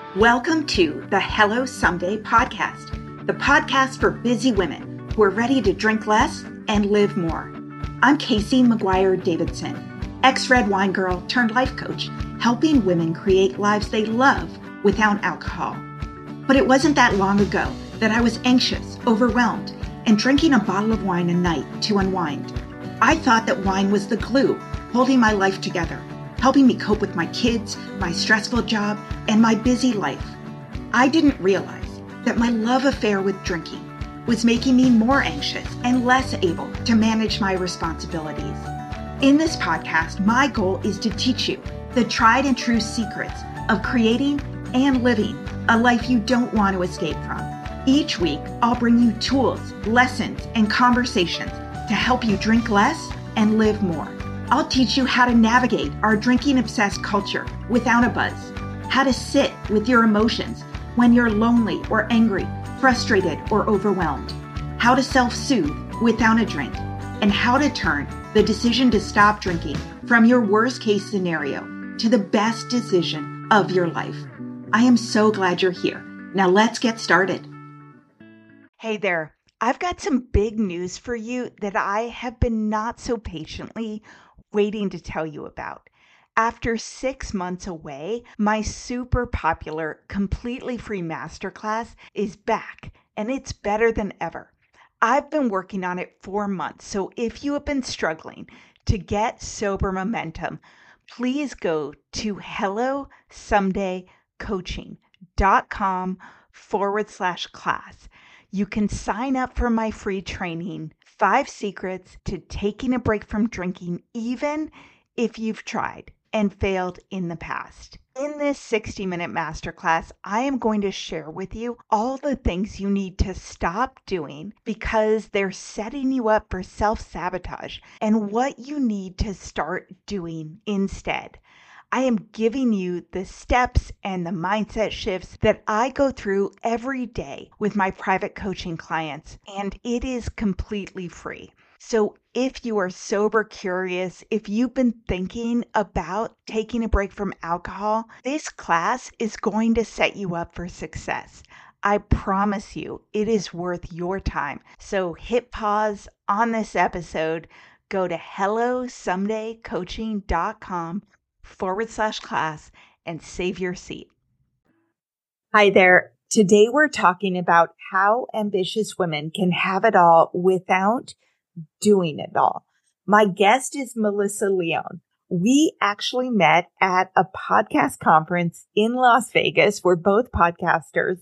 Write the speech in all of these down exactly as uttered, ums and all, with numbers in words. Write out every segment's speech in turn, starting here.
Welcome to the Hello Someday podcast, the podcast for busy women who are ready to drink less and live more. I'm Casey McGuire Davidson, ex-red wine girl turned life coach, helping women create lives they love without alcohol. But it wasn't that long ago that I was anxious, overwhelmed, and drinking a bottle of wine a night to unwind. I thought that wine was the glue holding my life together, helping me cope with my kids, my stressful job, and my busy life. I didn't realize that my love affair with drinking was making me more anxious and less able to manage my responsibilities. In this podcast, my goal is to teach you the tried and true secrets of creating and living a life you don't want to escape from. Each week, I'll bring you tools, lessons, and conversations to help you drink less and live more. I'll teach you how to navigate our drinking-obsessed culture without a buzz, how to sit with your emotions when you're lonely or angry, frustrated or overwhelmed, how to self-soothe without a drink, and how to turn the decision to stop drinking from your worst-case scenario to the best decision of your life. I am so glad you're here. Now let's get started. Hey there. I've got some big news for you that I have been not so patiently waiting to tell you about. After six months away, my super popular, completely free masterclass is back, and it's better than ever. I've been working on it for months, so if you have been struggling to get sober momentum, please go to hellosomedaycoaching.com forward slash class. You can sign up for my free training, Five Secrets to Taking a Break from Drinking, even if you've tried and failed in the past. In this sixty minute masterclass, I am going to share with you all the things you need to stop doing because they're setting you up for self-sabotage and what you need to start doing instead. I am giving you the steps and the mindset shifts that I go through every day with my private coaching clients, and it is completely free. So if you are sober curious, if you've been thinking about taking a break from alcohol, this class is going to set you up for success. I promise you, it is worth your time. So hit pause on this episode, go to hellosomedaycoaching.com forward slash class and save your seat. Hi there. Today we're talking about how ambitious women can have it all without doing it all. My guest is Melissa Leone. We actually met at a podcast conference in Las Vegas. We're both podcasters,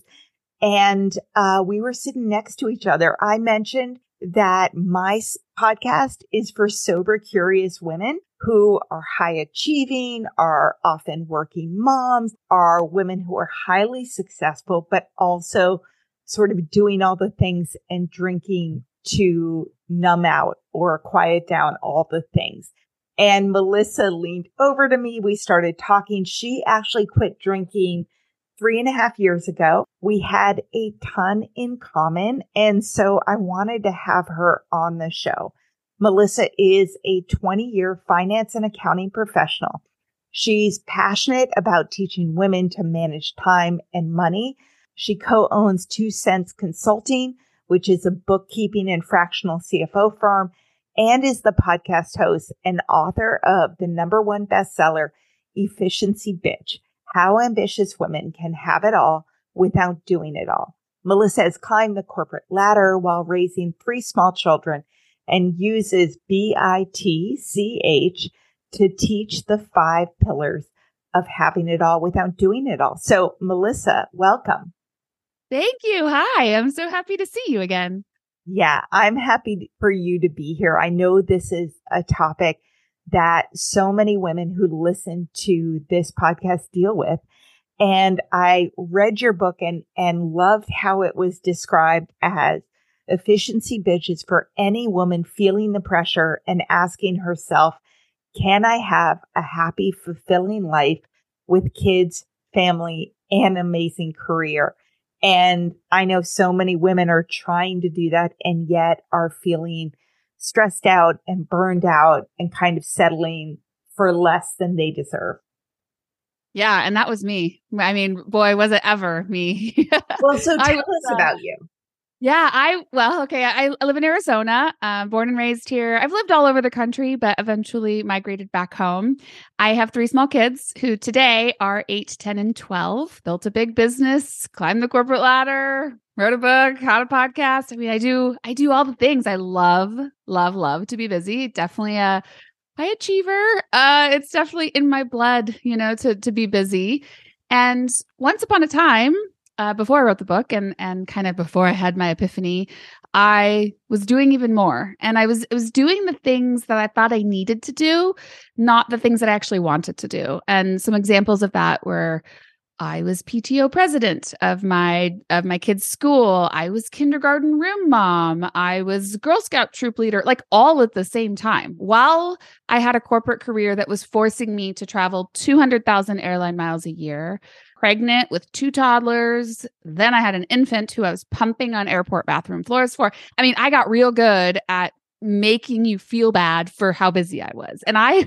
and uh, we were sitting next to each other. I mentioned that my podcast is for sober, curious women who are high achieving, are often working moms, are women who are highly successful, but also sort of doing all the things and drinking to numb out or quiet down all the things. And Melissa leaned over to me. We started talking. She actually quit drinking three and a half years ago. We had a ton in common. And so I wanted to have her on the show. Melissa is a twenty year finance and accounting professional. She's passionate about teaching women to manage time and money. She co-owns Two Cents Consulting, which is a bookkeeping and fractional C F O firm, and is the podcast host and author of the number one bestseller, Efficiency Bitch: How Ambitious Women Can Have It All Without Doing It All. Melissa has climbed the corporate ladder while raising three small children and uses B I T C H to teach the five pillars of having it all without doing it all. So, Melissa, welcome. Thank you. Hi, I'm so happy to see you again. Yeah, I'm happy for you to be here. I know this is a topic that so many women who listen to this podcast deal with. And I read your book and, and loved how it was described as efficiency bitches for any woman feeling the pressure and asking herself, can I have a happy, fulfilling life with kids, family, and amazing career? And I know so many women are trying to do that and yet are feeling stressed out and burned out and kind of settling for less than they deserve. Yeah. And that was me. I mean, boy, was it ever me. Well, so I tell was, us uh, about you. Yeah, I, well, okay. I, I live in Arizona, uh, born and raised here. I've lived all over the country, but eventually migrated back home. I have three small kids who today are eight, ten, and twelve, built a big business, climbed the corporate ladder, wrote a book, had a podcast. I mean, I do, I do all the things. I love, love, love to be busy. Definitely a high achiever. Uh, it's definitely in my blood, you know, to, to be busy. And once upon a time, Uh, before I wrote the book and and kind of before I had my epiphany, I was doing even more. And I was I was doing the things that I thought I needed to do, not the things that I actually wanted to do. And some examples of that were I was P T O president of my of my kids' school. I was kindergarten room mom. I was Girl Scout troop leader, like all at the same time, while I had a corporate career that was forcing me to travel two hundred thousand airline miles a year, pregnant with two toddlers. Then I had an infant who I was pumping on airport bathroom floors for. I mean, I got real good at making you feel bad for how busy I was. And I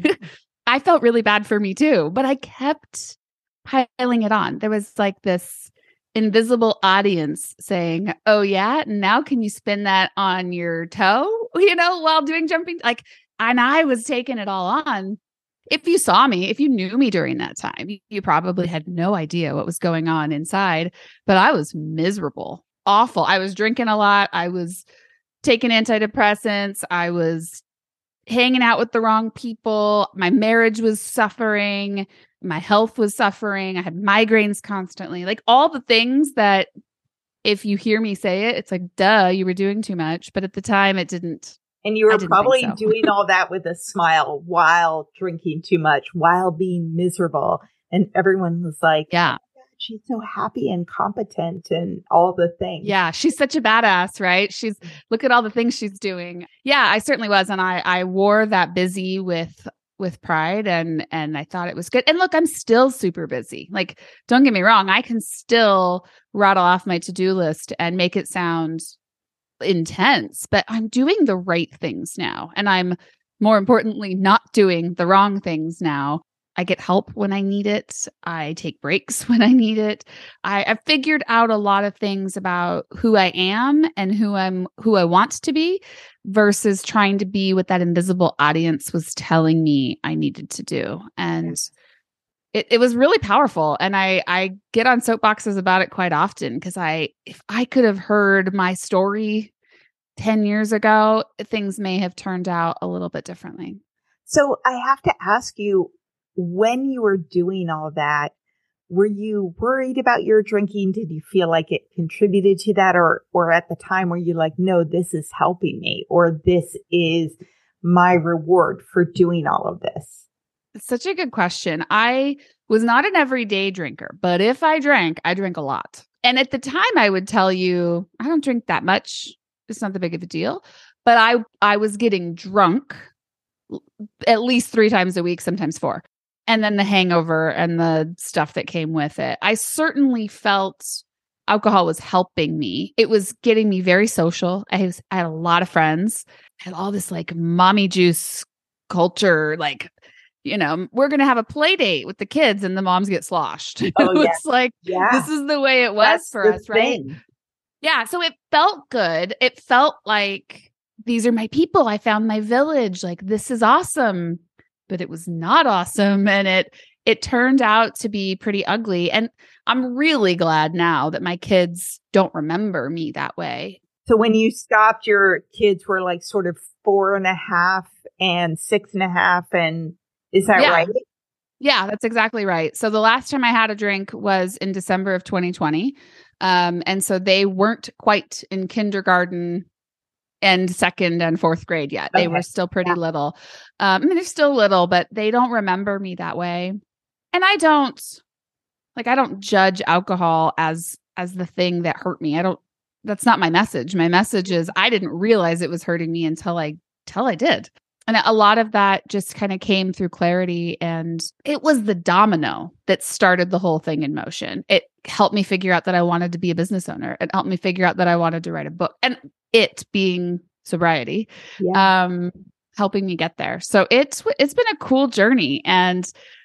I felt really bad for me too, but I kept piling it on. There was like this invisible audience saying, "Oh yeah, now can you spin that on your toe?" You know, while doing jumping, like, and I was taking it all on. If you saw me, if you knew me during that time, you, you probably had no idea what was going on inside, but I was miserable, awful. I was drinking a lot. I was taking antidepressants. I was hanging out with the wrong people. My marriage was suffering. My health was suffering. I had migraines constantly, like all the things that if you hear me say it, it's like, duh, you were doing too much. But at the time it didn't. And you were didn't probably so. doing all that with a smile while drinking too much, while being miserable. And everyone was like, yeah, oh God, she's so happy and competent and all the things. Yeah, she's such a badass, right? She's look at all the things she's doing. Yeah, I certainly was. And I I wore that busy with with pride and and I thought it was good. And look, I'm still super busy. Like, don't get me wrong, I can still rattle off my to-do list and make it sound intense, but I'm doing the right things now. And I'm more importantly not doing the wrong things now. I get help when I need it. I take breaks when I need it. I, I've figured out a lot of things about who I am and who I'm who I want to be versus trying to be what that invisible audience was telling me I needed to do. And it, it was really powerful. And I I get on soapboxes about it quite often because I if I could have heard my story ten years ago, things may have turned out a little bit differently. So I have to ask you, when you were doing all that, were you worried about your drinking? Did you feel like it contributed to that? Or, or at the time were you like, no, this is helping me, or this is my reward for doing all of this? It's such a good question. I was not an everyday drinker, but if I drank, I drank a lot. And at the time I would tell you, I don't drink that much. It's not that big of a deal, but I, I was getting drunk at least three times a week, sometimes four. And then the hangover and the stuff that came with it. I certainly felt alcohol was helping me. It was getting me very social. I, was, I had a lot of friends. I had all this like mommy juice culture, like, you know, we're going to have a play date with the kids and the moms get sloshed. Oh, it's yes. like, yeah. this is the way it was That's for us, thing. right? Yeah. So it felt good. It felt like these are my people. I found my village. Like, this is awesome. But it was not awesome. And it it turned out to be pretty ugly. And I'm really glad now that my kids don't remember me that way. So when you stopped, your kids were like sort of four and a half and six and a half. And is that yeah. right? Yeah, that's exactly right. So the last time I had a drink was in December of twenty twenty. Um, and so they weren't quite in kindergarten and second and fourth grade yet. They okay. were still pretty yeah. little. Um, I mean, they're still little, but they don't remember me that way. And I don't, like, I don't judge alcohol as, as the thing that hurt me. I don't, that's not my message. My message is I didn't realize it was hurting me until I, until I did. And a lot of that just kind of came through clarity. And it was the domino that started the whole thing in motion. It helped me figure out that I wanted to be a business owner. It helped me figure out that I wanted to write a book. And it being sobriety, yeah. um, helping me get there. So it's it's been a cool journey. And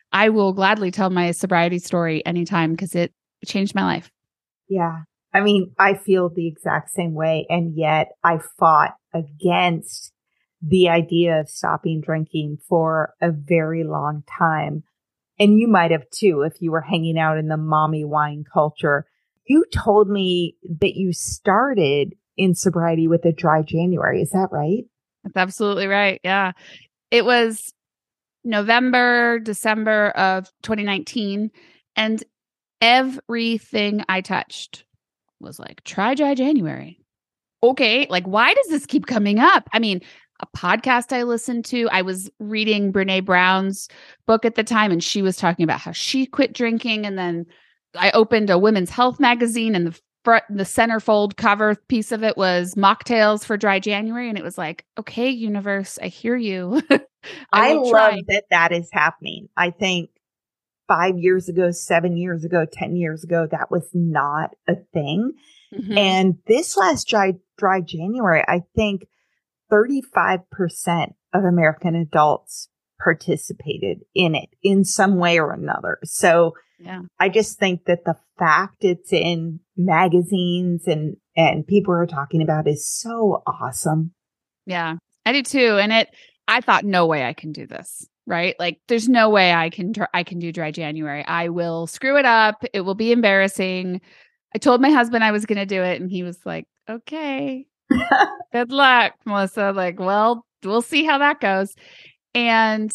I will gladly tell my sobriety story anytime because it changed my life. Yeah. I mean, I feel the exact same way. And yet I fought against the idea of stopping drinking for a very long time. And you might have too, if you were hanging out in the mommy wine culture. You told me that you started in sobriety with a dry January. Is that right? That's absolutely right. Yeah. It was November, December of twenty nineteen. And everything I touched was like, try dry January. Okay. Like, why does this keep coming up? I mean, a podcast I listened to, I was reading Brene Brown's book at the time, and she was talking about how she quit drinking. And then I opened a women's health magazine, and the front, the centerfold cover piece of it was mocktails for dry January. And it was like, okay, universe, I hear you. I, I will love try. that that is happening. I think five years ago, seven years ago, ten years ago, that was not a thing. Mhm. And this last dry, dry January, I think thirty-five percent of American adults participated in it in some way or another. So Yeah. I just think that the fact it's in magazines and, and people are talking about is so awesome. Yeah, I do too. And it, I thought, no way I can do this, right? Like, there's no way I can, dr- I can do dry January. I will screw it up. It will be embarrassing. I told my husband I was going to do it, and he was like, okay, good luck, Melissa. Like, well, we'll see how that goes. And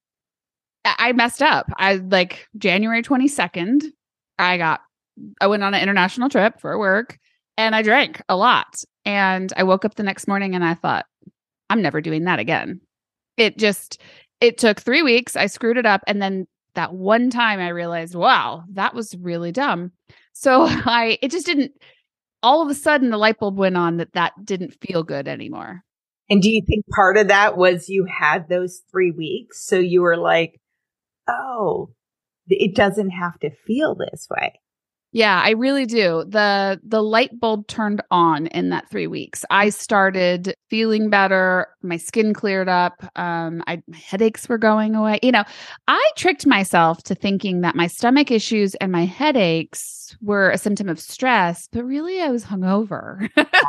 I I messed up. I like January twenty-second, I got, I went on an international trip for work, and I drank a lot. And I woke up the next morning and I thought, I'm never doing that again. It just, it took three weeks. I screwed it up. And then that one time I realized, wow, that was really dumb. So I, it just didn't, all of a sudden the light bulb went on that that didn't feel good anymore. And do you think part of that was you had those three weeks? So you were like, oh, it doesn't have to feel this way. Yeah, I really do. The the light bulb turned on in that three weeks. I started feeling better. My skin cleared up. Um, I, my headaches were going away. You know, I tricked myself to thinking that my stomach issues and my headaches were a symptom of stress, but really I was hungover.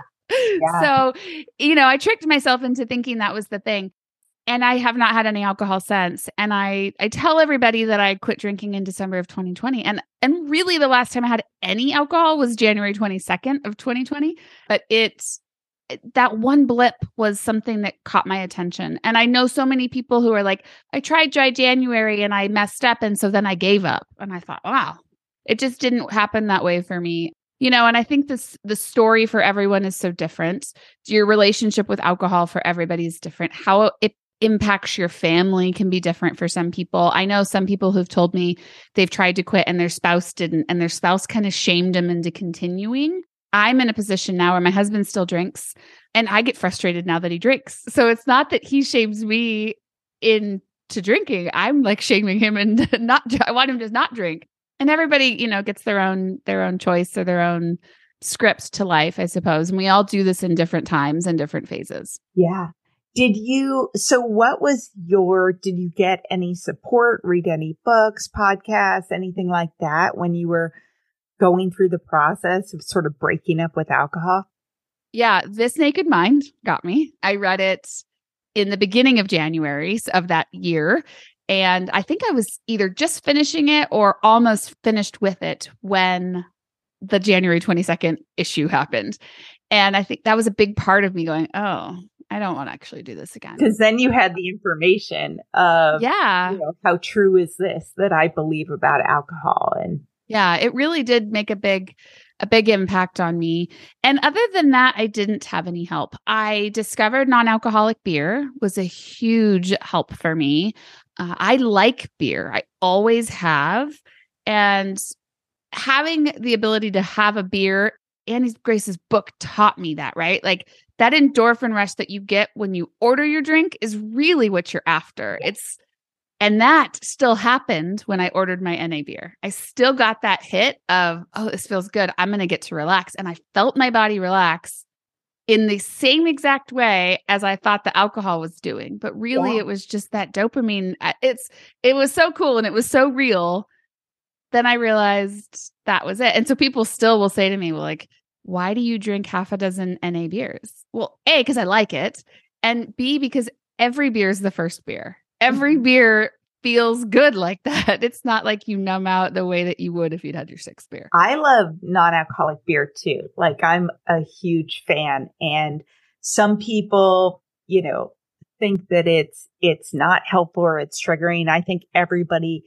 Yeah. So, you know, I tricked myself into thinking that was the thing. And I have not had any alcohol since. And I, I tell everybody that I quit drinking in December of twenty twenty. And, and really the last time I had any alcohol was January twenty-second of twenty twenty. But it's, that one blip was something that caught my attention. And I know so many people who are like, I tried dry January and I messed up. And so then I gave up. And I thought, wow, it just didn't happen that way for me. You know, and I think this, the story for everyone is so different. Your relationship with alcohol for everybody is different. How it impacts your family can be different for some people. I know some people who've told me they've tried to quit and their spouse didn't, and their spouse kind of shamed them into continuing. I'm in a position now where my husband still drinks, and I get frustrated now that he drinks. So it's not that he shames me into drinking. I'm like shaming him and not, I want him to not drink. And everybody, you know, gets their own, their own choice or their own script to life, I suppose. And we all do this in different times and different phases. Yeah. Did you, so what was your, did you get any support, read any books, podcasts, anything like that when you were going through the process of sort of breaking up with alcohol? Yeah, This Naked Mind got me. I read it in the beginning of January of that year. And I think I was either just finishing it or almost finished with it when the January twenty-second issue happened. And I think that was a big part of me going, oh, I don't want to actually do this again. Because then you had the information of, yeah, you know, how true is this that I believe about alcohol? And yeah, it really did make a big, a big impact on me. And other than that, I didn't have any help. I discovered non-alcoholic beer was a huge help for me. Uh, I like beer. I always have. And having the ability to have a beer, Annie Grace's book taught me that, right? Like that endorphin rush that you get when you order your drink is really what you're after. It's, and that still happened when I ordered my N A beer. I still got that hit of, oh, this feels good. I'm going to get to relax. And I felt my body relax in the same exact way as I thought the alcohol was doing. But really, Yeah. it was just that dopamine. It's it was so cool and it was so real. Then I realized that was it. And so people still will say to me, well, like, why do you drink half a dozen N A beers? Well, A, because I like it. And B, because every beer is the first beer. Every Mhm. beer feels good like that. It's not like you numb out the way that you would if you'd had your sixth beer. I love non-alcoholic beer too. Like I'm a huge fan, and some people, you know, think that it's, it's not helpful or it's triggering. I think everybody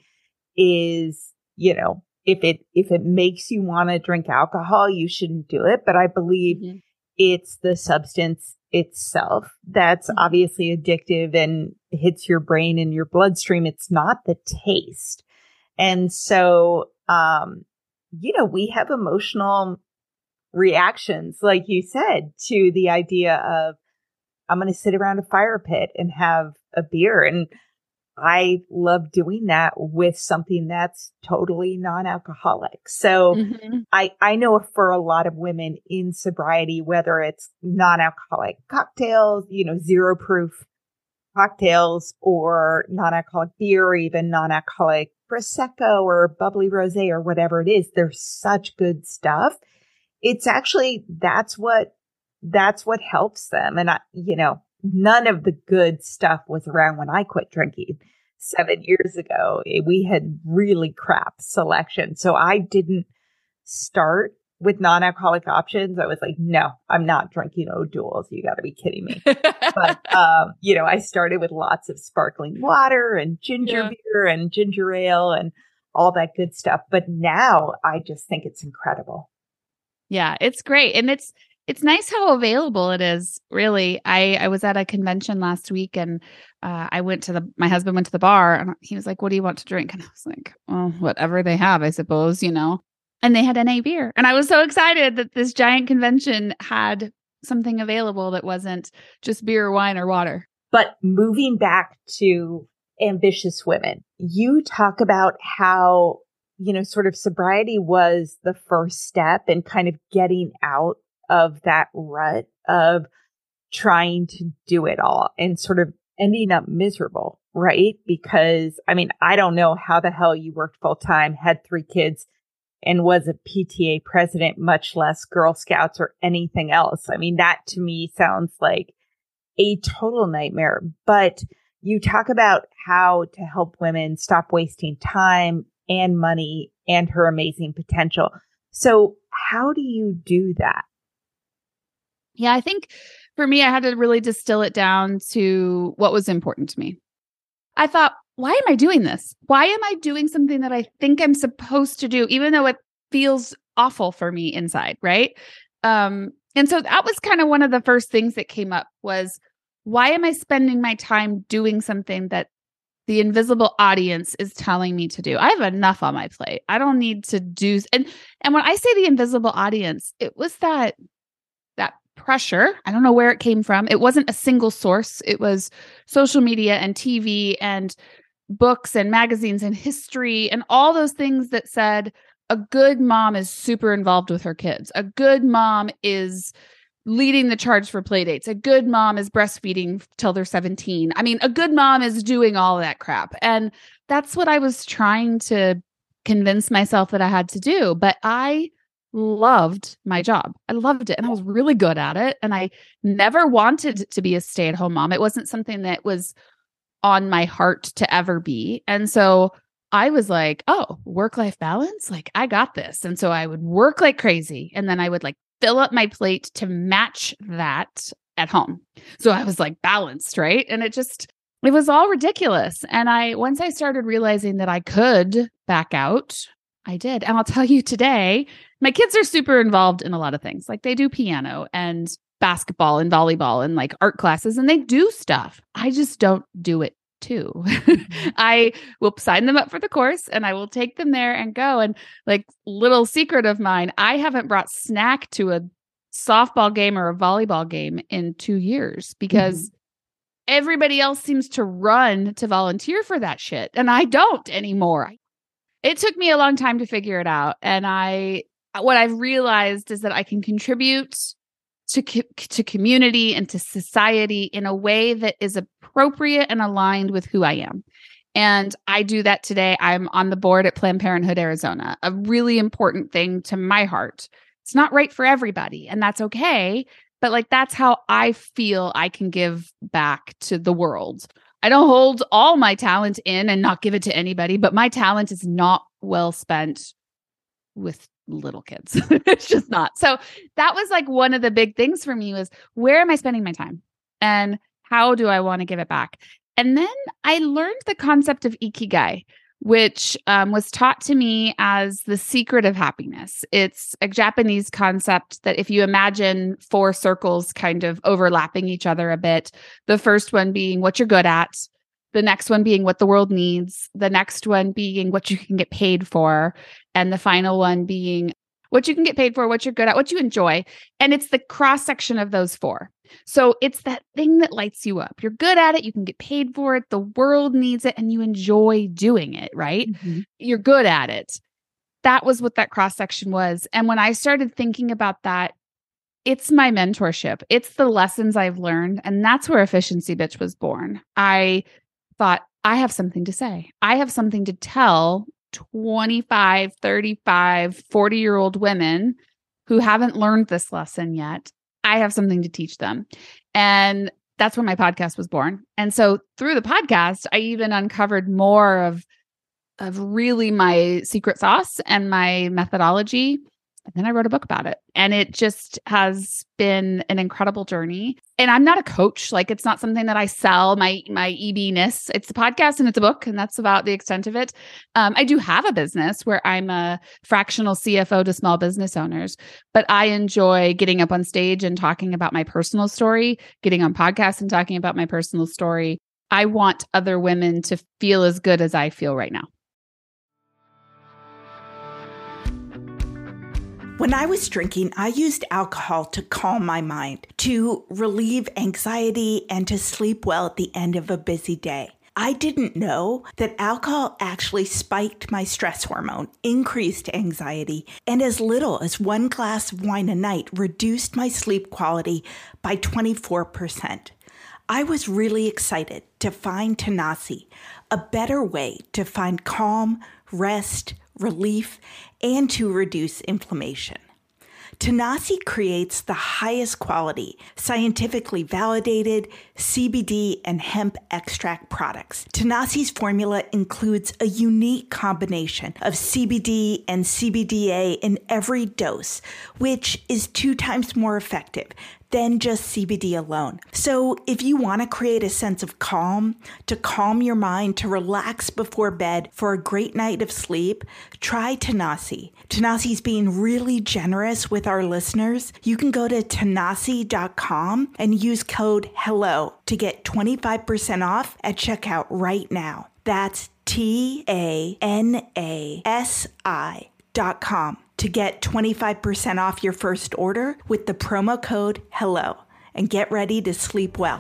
is, you know, if it, if it makes you want to drink alcohol, you shouldn't do it. But I believe Mhm. it's the substance itself that's Mhm. obviously addictive and hits your brain and your bloodstream. It's not the taste. And so, um, you know, we have emotional reactions, like you said, to the idea of, I'm going to sit around a fire pit and have a beer. And I love doing that with something that's totally non-alcoholic. So Mhm. I, I know for a lot of women in sobriety, whether it's non-alcoholic cocktails, you know, zero proof cocktails or non-alcoholic beer, or even non-alcoholic Prosecco or bubbly rosé or whatever it is, there's such good stuff. It's actually, that's what, that's what helps them. And I, you know, none of the good stuff was around when I quit drinking seven years ago. We had really crap selection. So I didn't start with non-alcoholic options. I was like, no, I'm not drinking O'Doul's. You got to be kidding me. But, um, you know, I started with lots of sparkling water and ginger Yeah. beer and ginger ale and all that good stuff. But now I just think it's incredible. Yeah, it's great. And it's it's nice how available it is, really. I, I was at a convention last week and uh, I went to the, my husband went to the bar and he was like, what do you want to drink? And I was like, well, whatever they have, I suppose, you know. And they had N A beer. And I was so excited that this giant convention had something available that wasn't just beer, wine, or water. But moving back to Ambitious Women, you talk about how, you know, sort of sobriety was the first step in kind of getting out of that rut of trying to do it all and sort of ending up miserable, right? Because, I mean, I don't know how the hell you worked full time, had three kids, and was a P T A president, much less Girl Scouts or anything else. I mean, that to me sounds like a total nightmare. But you talk about how to help women stop wasting time and money and her amazing potential. So how do you do that? Yeah, I think for me, I had to really distill it down to what was important to me. I thought, why am I doing this? Why am I doing something that I think I'm supposed to do, even though it feels awful for me inside, right? Um, and so that was kind of one of the first things that came up was, why am I spending my time doing something that the invisible audience is telling me to do? I have enough on my plate. I don't need to do. And, and when I say the invisible audience, it was that, that pressure. I don't know where it came from. It wasn't a single source. It was social media and T V and books and magazines and history and all those things that said a good mom is super involved with her kids. A good mom is leading the charge for play dates. A good mom is breastfeeding till they're seventeen. I mean, a good mom is doing all that crap. And that's what I was trying to convince myself that I had to do. But I loved my job. I loved it. And I was really good at it. And I never wanted to be a stay-at-home mom. It wasn't something that was on my heart to ever be. And so I was like, oh, work-life balance? Like, I got this. And so I would work like crazy. And then I would like fill up my plate to match that at home. So I was like balanced, right? And it just, it was all ridiculous. And I, once I started realizing that I could back out, I did. And I'll tell you today, my kids are super involved in a lot of things. Like they do piano and basketball and volleyball and like art classes, and they do stuff. I just don't do it too. I will sign them up for the course and I will take them there and go. And like, little secret of mine, I haven't brought snack to a softball game or a volleyball game in two years because mm-hmm. everybody else seems to run to volunteer for that shit. And I don't anymore. It took me a long time to figure it out. And I, what I've realized is that I can contribute to co- to community and to society in a way that is appropriate and aligned with who I am. And I do that today. I'm on the board at Planned Parenthood Arizona, a really important thing to my heart. It's not right for everybody, and that's okay. But like, that's how I feel I can give back to the world. I don't hold all my talent in and not give it to anybody, but my talent is not well spent with little kids. It's just not. So that was like one of the big things for me was, where am I spending my time? And how do I want to give it back? And then I learned the concept of Ikigai, which um, was taught to me as the secret of happiness. It's a Japanese concept that if you imagine four circles kind of overlapping each other a bit, the first one being what you're good at, the next one being what the world needs, the next one being what you can get paid for, and the final one being what you can get paid for, what you're good at, what you enjoy. And it's the cross section of those four. So it's that thing that lights you up. You're good at it. You can get paid for it. The world needs it and you enjoy doing it, right? Mm-hmm. You're good at it. That was what that cross section was. And when I started thinking about that, it's my mentorship. It's the lessons I've learned. And that's where Efficiency Bitch was born. I thought, I have something to say. I have something to tell twenty-five, thirty-five, forty year old women who haven't learned this lesson yet. I have something to teach them. And that's when my podcast was born. And so through the podcast, I even uncovered more of, of really my secret sauce and my methodology. And then I wrote a book about it. And it just has been an incredible journey. And I'm not a coach. Like, it's not something that I sell, my my E B-ness. It's a podcast and it's a book, and that's about the extent of it. Um, I do have a business where I'm a fractional C F O to small business owners, but I enjoy getting up on stage and talking about my personal story, getting on podcasts and talking about my personal story. I want other women to feel as good as I feel right now. When I was drinking, I used alcohol to calm my mind, to relieve anxiety, and to sleep well at the end of a busy day. I didn't know that alcohol actually spiked my stress hormone, increased anxiety, and as little as one glass of wine a night reduced my sleep quality by twenty-four percent. I was really excited to find Tanasi, a better way to find calm, rest, relief, and to reduce inflammation. Tanasi creates the highest quality, scientifically validated C B D and hemp extract products. Tanasi's formula includes a unique combination of C B D and C B D A in every dose, which is two times more effective than just C B D alone. So if you want to create a sense of calm, to calm your mind, to relax before bed for a great night of sleep, try Tanasi. Tanasi's being really generous with our listeners. You can go to tanasi dot com and use code HELLO to get twenty-five percent off at checkout right now. That's T A N A S I dot com. To get twenty-five percent off your first order with the promo code HELLO and get ready to sleep well.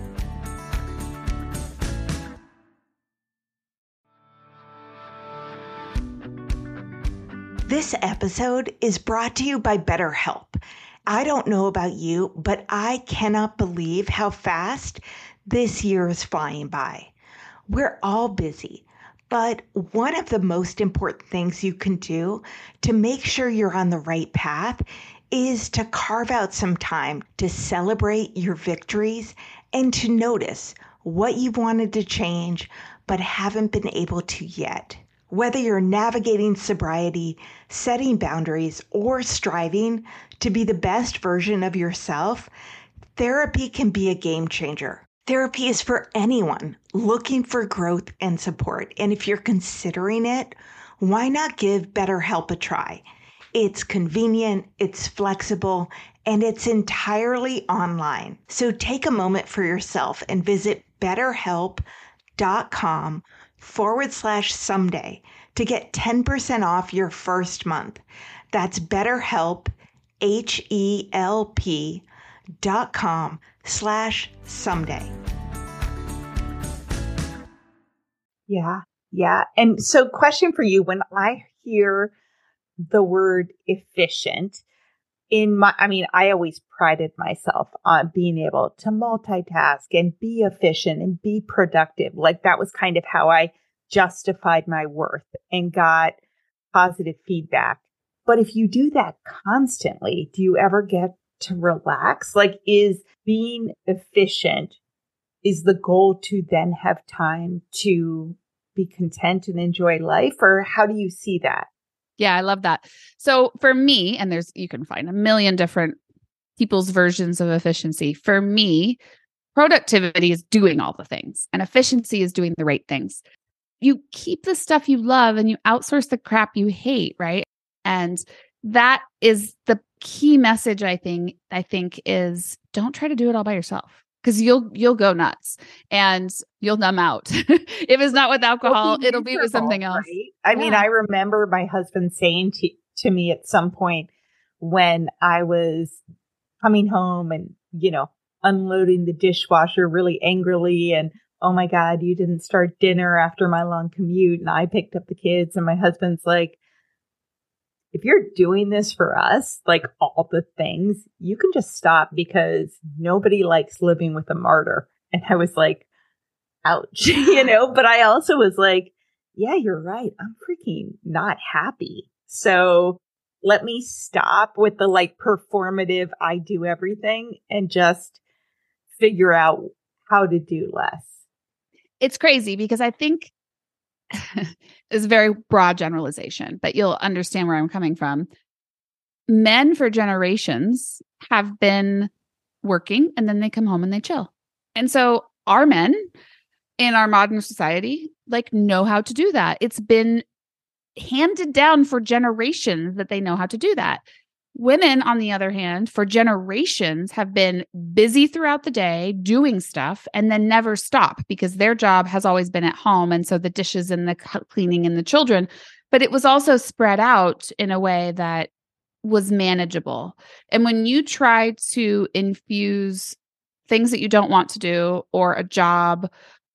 This episode is brought to you by BetterHelp. I don't know about you, but I cannot believe how fast this year is flying by. We're all busy. But one of the most important things you can do to make sure you're on the right path is to carve out some time to celebrate your victories and to notice what you've wanted to change but haven't been able to yet. Whether you're navigating sobriety, setting boundaries, or striving to be the best version of yourself, therapy can be a game changer. Therapy is for anyone looking for growth and support. And if you're considering it, why not give BetterHelp a try? It's convenient, it's flexible, and it's entirely online. So take a moment for yourself and visit betterhelp.com forward slash someday to get ten percent off your first month. That's BetterHelp, H E L P dot com slash someday. Yeah, yeah. And so question for you, when I hear the word efficient, in my, I mean, I always prided myself on being able to multitask and be efficient and be productive. Like that was kind of how I justified my worth and got positive feedback. But if you do that constantly, do you ever get to relax? Like, is being efficient, is the goal to then have time to be content and enjoy life? Or how do you see that? Yeah, I love that. So for me, and there's, you can find a million different people's versions of efficiency. For me, productivity is doing all the things and efficiency is doing the right things. You keep the stuff you love and you outsource the crap you hate, right? And that is the key message, I think, I think is don't try to do it all by yourself. Because you'll you'll go nuts and you'll numb out. If it's not with alcohol, be it'll be with something else. Right? I yeah. mean, I remember my husband saying to, to me at some point when I was coming home and, you know, unloading the dishwasher really angrily and, oh my God, you didn't start dinner after my long commute. And I picked up the kids and my husband's like, if you're doing this for us, like all the things, you can just stop because nobody likes living with a martyr. And I was like, ouch, you know, but I also was like, yeah, you're right. I'm freaking not happy. So let me stop with the like performative, I do everything and just figure out how to do less. It's crazy because I think it's a very broad generalization, but you'll understand where I'm coming from. Men for generations have been working and then they come home and they chill. And so our men in our modern society, like know how to do that. It's been handed down for generations that they know how to do that. Women, on the other hand, for generations have been busy throughout the day doing stuff and then never stop because their job has always been at home. And so the dishes and the cleaning and the children, but it was also spread out in a way that was manageable. And when you try to infuse things that you don't want to do or a job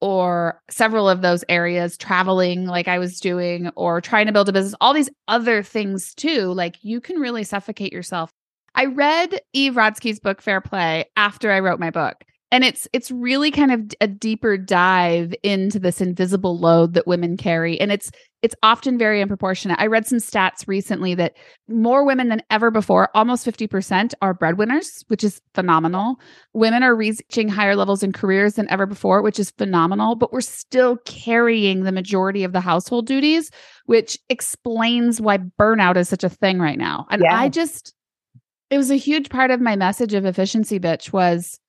or several of those areas, traveling like I was doing, or trying to build a business, all these other things too, like you can really suffocate yourself. I read Eve Rodsky's book, Fair Play, after I wrote my book. And it's it's really kind of a deeper dive into this invisible load that women carry. And it's it's often very unproportionate. I read some stats recently that more women than ever before, almost fifty percent, are breadwinners, which is phenomenal. Women are reaching higher levels in careers than ever before, which is phenomenal. But we're still carrying the majority of the household duties, which explains why burnout is such a thing right now. And yeah. I just, it was a huge part of my message of Efficiency Bitch was,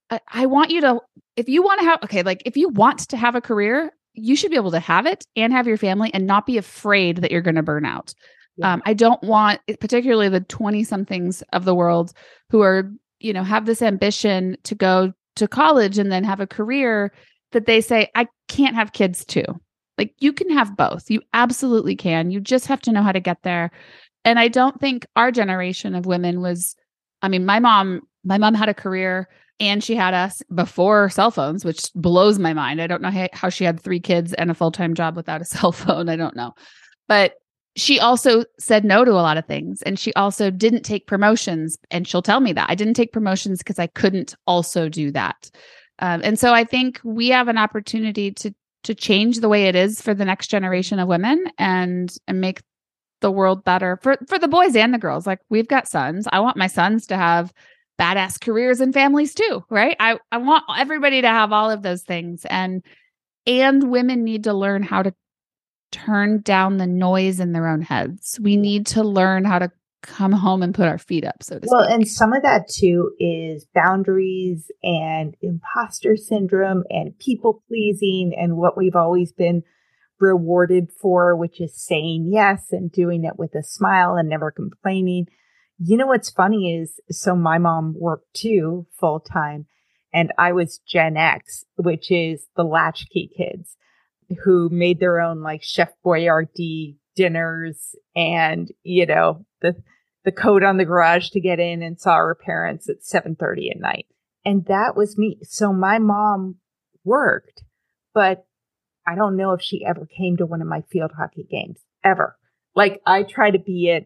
I want you to, if you want to have, okay, like if you want to have a career, you should be able to have it and have your family and not be afraid that you're going to burn out. Yeah. Um, I don't want, particularly the twenty somethings of the world who are, you know, have this ambition to go to college and then have a career that they say, I can't have kids too. Like you can have both. You absolutely can. You just have to know how to get there. And I don't think our generation of women was, I mean, my mom, my mom had a career and she had us before cell phones, which blows my mind. I don't know how she had three kids and a full-time job without a cell phone. I don't know. But she also said no to a lot of things. And she also didn't take promotions. And she'll tell me that I didn't take promotions because I couldn't also do that. Um, and so I think we have an opportunity to to change the way it is for the next generation of women and, and make the world better for, for the boys and the girls. Like we've got sons. I want my sons to have badass careers and families too, right? I, I want everybody to have all of those things. And, and women need to learn how to turn down the noise in their own heads. We need to learn how to come home and put our feet up, so to well, speak. Well, and some of that too is boundaries and imposter syndrome and people pleasing and what we've always been rewarded for, which is saying yes and doing it with a smile and never complaining. You know, what's funny is, so my mom worked too full time and I was Gen X, which is the latchkey kids who made their own like Chef Boyardee dinners and, you know, the, the code on the garage to get in and saw her parents at seven thirty at night. And that was me. So my mom worked, but I don't know if she ever came to one of my field hockey games ever. Like I try to be at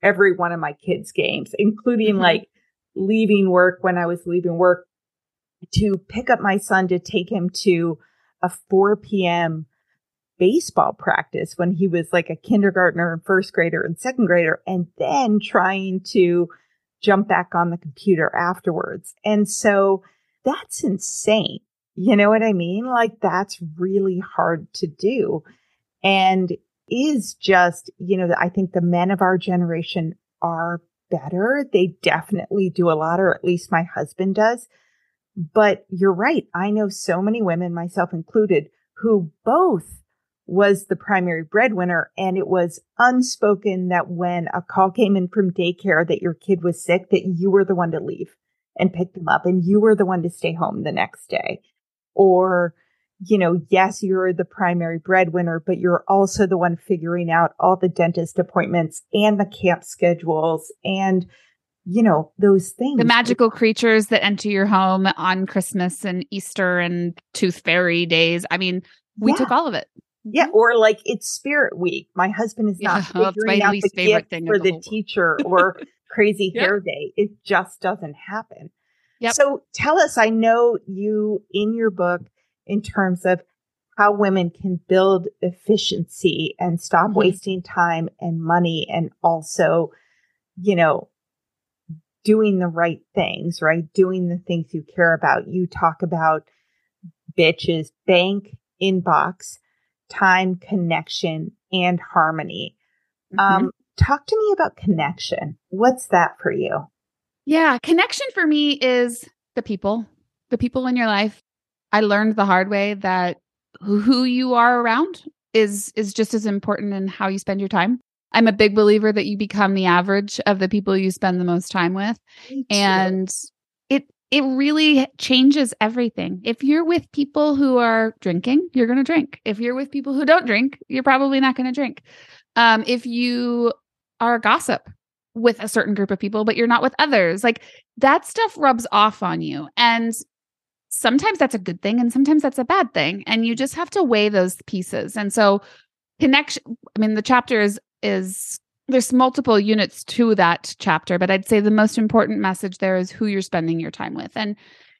every one of my kids' games, including mm-hmm. like leaving work when I was leaving work to pick up my son to take him to a four p.m. baseball practice when he was like a kindergartner and first grader and second grader, and then trying to jump back on the computer afterwards. And so that's insane. You know what I mean? Like that's really hard to do. And is just, you know, I think the men of our generation are better. They definitely do a lot, or at least my husband does. But you're right. I know so many women, myself included, who both was the primary breadwinner. And it was unspoken that when a call came in from daycare that your kid was sick, that you were the one to leave and pick them up, and you were the one to stay home the next day. Or, you know, yes, you're the primary breadwinner, but you're also the one figuring out all the dentist appointments and the camp schedules and, you know, those things. The magical creatures that enter your home on Christmas and Easter and Tooth Fairy days. I mean, we yeah. took all of it. Yeah. Or like it's Spirit Week. My husband is not yeah, figuring out the gift thing for the, the teacher or crazy yep. hair day. It just doesn't happen. Yep. So tell us, I know you in your book, in terms of how women can build efficiency and stop mm-hmm. wasting time and money, and also, you know, doing the right things, right? Doing the things you care about. You talk about bitches, bank, inbox, time, connection, and harmony. Mm-hmm. Um, talk to me about connection. What's that for you? Yeah, connection for me is the people, the people in your life. I learned the hard way that who you are around is is just as important in how you spend your time. I'm a big believer that you become the average of the people you spend the most time with. And it it really changes everything. If you're with people who are drinking, you're going to drink. If you're with people who don't drink, you're probably not going to drink. Um, if you are a gossip with a certain group of people, but you're not with others, like that stuff rubs off on you. And sometimes that's a good thing, and sometimes that's a bad thing. And you just have to weigh those pieces. And so connection, I mean, the chapter is, is there's multiple units to that chapter, but I'd say the most important message there is who you're spending your time with. And,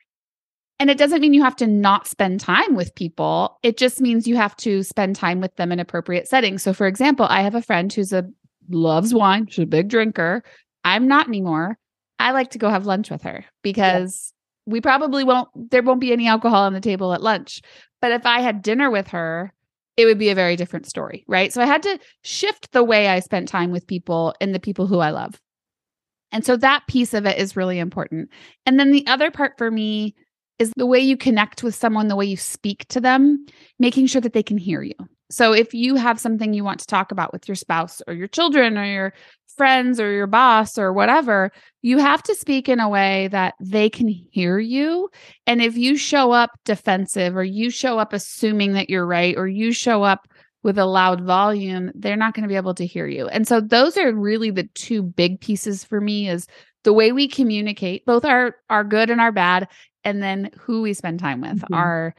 and it doesn't mean you have to not spend time with people. It just means you have to spend time with them in appropriate settings. So for example, I have a friend who's a loves wine. She's a big drinker. I'm not anymore. I like to go have lunch with her because yeah. we probably won't, there won't be any alcohol on the table at lunch. But if I had dinner with her, it would be a very different story, right? So I had to shift the way I spent time with people and the people who I love. And so that piece of it is really important. And then the other part for me is the way you connect with someone, the way you speak to them, making sure that they can hear you. So if you have something you want to talk about with your spouse or your children or your friends or your boss or whatever, you have to speak in a way that they can hear you. And if you show up defensive, or you show up assuming that you're right, or you show up with a loud volume, they're not going to be able to hear you. And so those are really the two big pieces for me, is the way we communicate, both our, our good and our bad, and then who we spend time with mm-hmm. are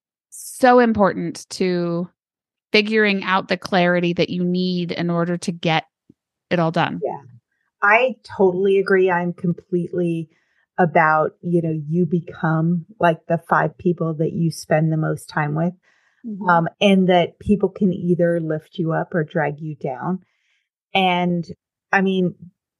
so important to figuring out the clarity that you need in order to get it all done. Yeah, I totally agree. I'm completely about, you know, you become like the five people that you spend the most time with. Mm-hmm. Um, and that people can either lift you up or drag you down. And I mean,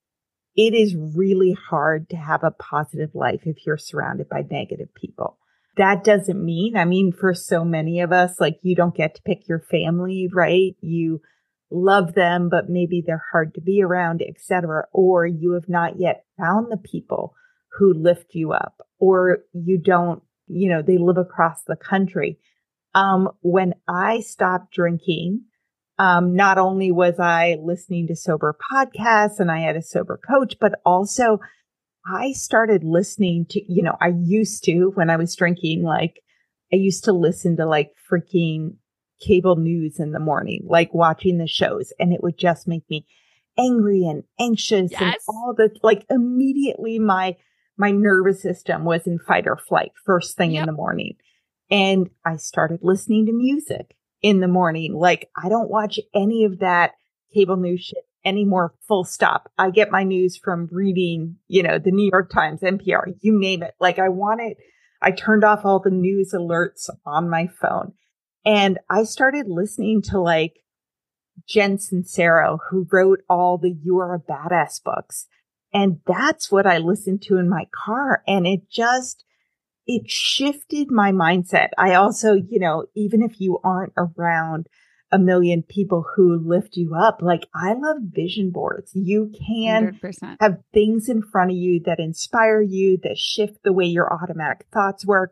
it is really hard to have a positive life if you're surrounded by negative people. That doesn't mean, I mean, for so many of us, like you don't get to pick your family, right? You love them, but maybe they're hard to be around, et cetera. Or you have not yet found the people who lift you up, or you don't, you know, they live across the country. Um, when I stopped drinking, um, not only was I listening to sober podcasts and I had a sober coach, but also I started listening to, you know, I used to, when I was drinking, like I used to listen to like freaking cable news in the morning, like watching the shows, and it would just make me angry and anxious yes. and all the, like immediately my, my nervous system was in fight or flight first thing yep. in the morning. And I started listening to music in the morning. Like I don't watch any of that cable news shit anymore, full stop. I get my news from reading, you know, the New York Times, N P R, you name it. Like I wanted, I turned off all the news alerts on my phone and I started listening to like Jen Sincero, who wrote all the You Are a Badass books. And that's what I listened to in my car. And it just, it shifted my mindset. I also, you know, even if you aren't around a million people who lift you up, like I love vision boards. You can one hundred percent have things in front of you that inspire you, that shift the way your automatic thoughts work.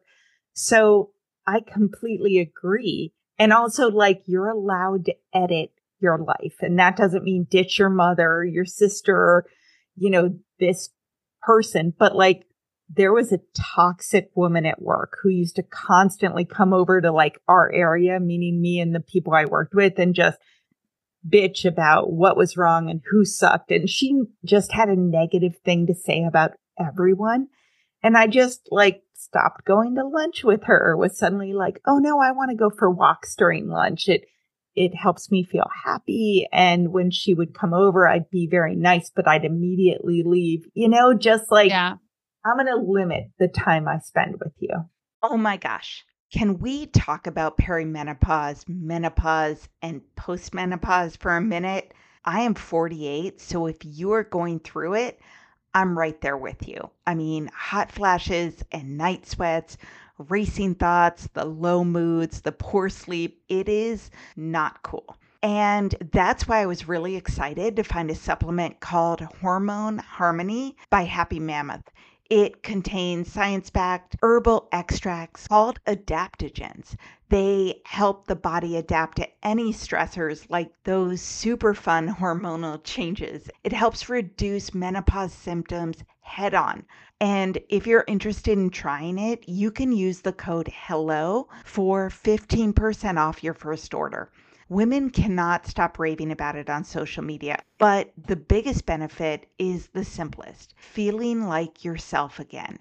So I completely agree. And also like you're allowed to edit your life. And that doesn't mean ditch your mother, your sister, you know, this person, but like there was a toxic woman at work who used to constantly come over to like our area, meaning me and the people I worked with, and just bitch about what was wrong and who sucked. And she just had a negative thing to say about everyone. And I just like stopped going to lunch with her, was suddenly like, oh no, I want to go for walks during lunch. It It helps me feel happy. And when she would come over, I'd be very nice, but I'd immediately leave, you know, just like, yeah. I'm going to limit the time I spend with you. Oh my gosh. Can we talk about perimenopause, menopause, and postmenopause for a minute? I am forty-eight, so if you are going through it, I'm right there with you. I mean, hot flashes and night sweats, racing thoughts, the low moods, the poor sleep, it is not cool. And that's why I was really excited to find a supplement called Hormone Harmony by Happy Mammoth. It contains science-backed herbal extracts called adaptogens. They help the body adapt to any stressors like those super fun hormonal changes. It helps reduce menopause symptoms head on. And if you're interested in trying it, you can use the code HELLO for fifteen percent off your first order. Women cannot stop raving about it on social media, but the biggest benefit is the simplest, feeling like yourself again.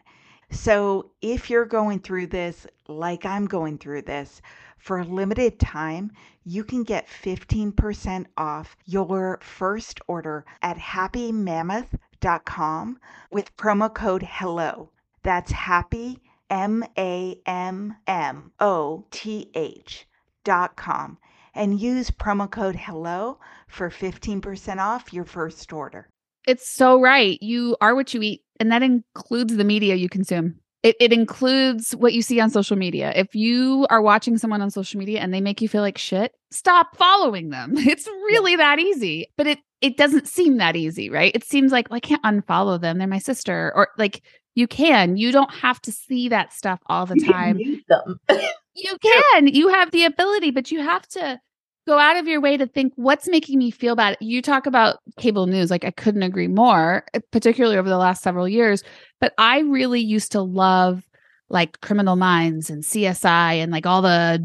So if you're going through this like I'm going through this, for a limited time, you can get fifteen percent off your first order at happy mammoth dot com with promo code HELLO. That's happy, M A M M O T H dot com. And use promo code HELLO for fifteen percent off your first order. It's so right. You are what you eat, and that includes the media you consume. It, it includes what you see on social media. If you are watching someone on social media and they make you feel like shit, stop following them. It's really yeah. that easy. But it it doesn't seem that easy, right? It seems like, well, I can't unfollow them. They're my sister. Or like, you can. You don't have to see that stuff all the you time. Can mute them. You can. You have the ability, but you have to go out of your way to think, what's making me feel bad? You talk about cable news, like I couldn't agree more, particularly over the last several years. But I really used to love like Criminal Minds and C S I and like all the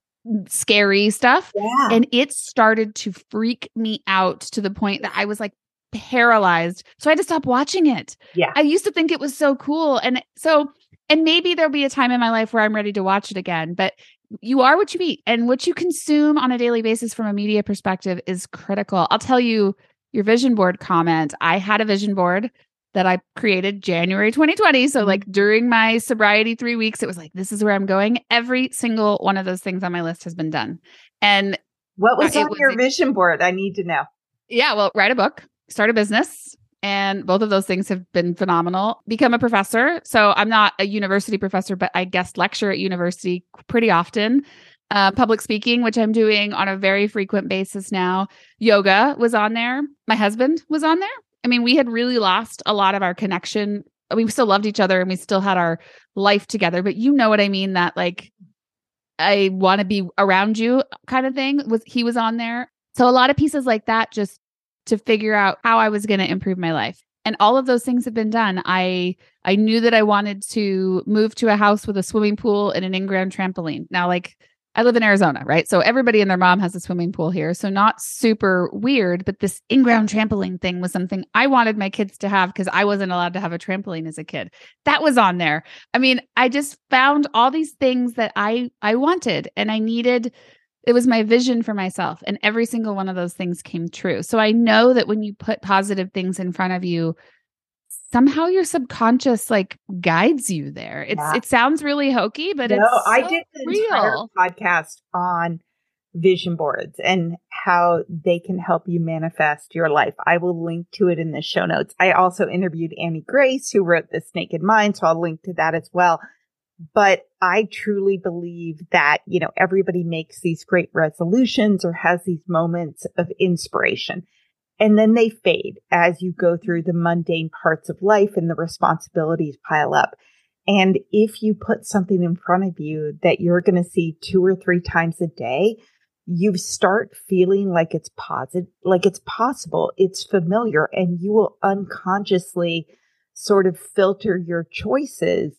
scary stuff. Yeah. And it started to freak me out to the point that I was like paralyzed. So I had to stop watching it. Yeah. I used to think it was so cool. And so, and maybe there'll be a time in my life where I'm ready to watch it again, but you are what you eat, and what you consume on a daily basis from a media perspective is critical. I'll tell you your vision board comment. I had a vision board that I created January twenty twenty. So like during my sobriety three weeks, it was like, this is where I'm going. Every single one of those things on my list has been done. And what was uh, on was, your vision board? I need to know. Yeah. Well, write a book, start a business. And both of those things have been phenomenal. Become a professor. So I'm not a university professor, but I guest lecture at university pretty often. Uh, public speaking, which I'm doing on a very frequent basis now. Yoga was on there. My husband was on there. I mean, we had really lost a lot of our connection. We still loved each other and we still had our life together. But you know what I mean? That like, I want to be around you kind of thing. Was he was on there. So a lot of pieces like that, just to figure out how I was going to improve my life. And all of those things have been done. I I knew that I wanted to move to a house with a swimming pool and an in-ground trampoline. Now, like, I live in Arizona, right? So everybody and their mom has a swimming pool here. So not super weird, but this in-ground trampoline thing was something I wanted my kids to have because I wasn't allowed to have a trampoline as a kid. That was on there. I mean, I just found all these things that I I wanted, and I needed It was my vision for myself. And every single one of those things came true. So I know that when you put positive things in front of you, somehow your subconscious like guides you there. It's Yeah. It sounds really hokey, but No, it's so I did an entire real. podcast on vision boards and how they can help you manifest your life. I will link to it in the show notes. I also interviewed Annie Grace, who wrote The Naked Mind, so I'll link to that as well. But I truly believe that, you know, everybody makes these great resolutions or has these moments of inspiration. And then they fade as you go through the mundane parts of life and the responsibilities pile up. And if you put something in front of you that you're going to see two or three times a day, you start feeling like it's positive, like it's possible, it's familiar, and you will unconsciously sort of filter your choices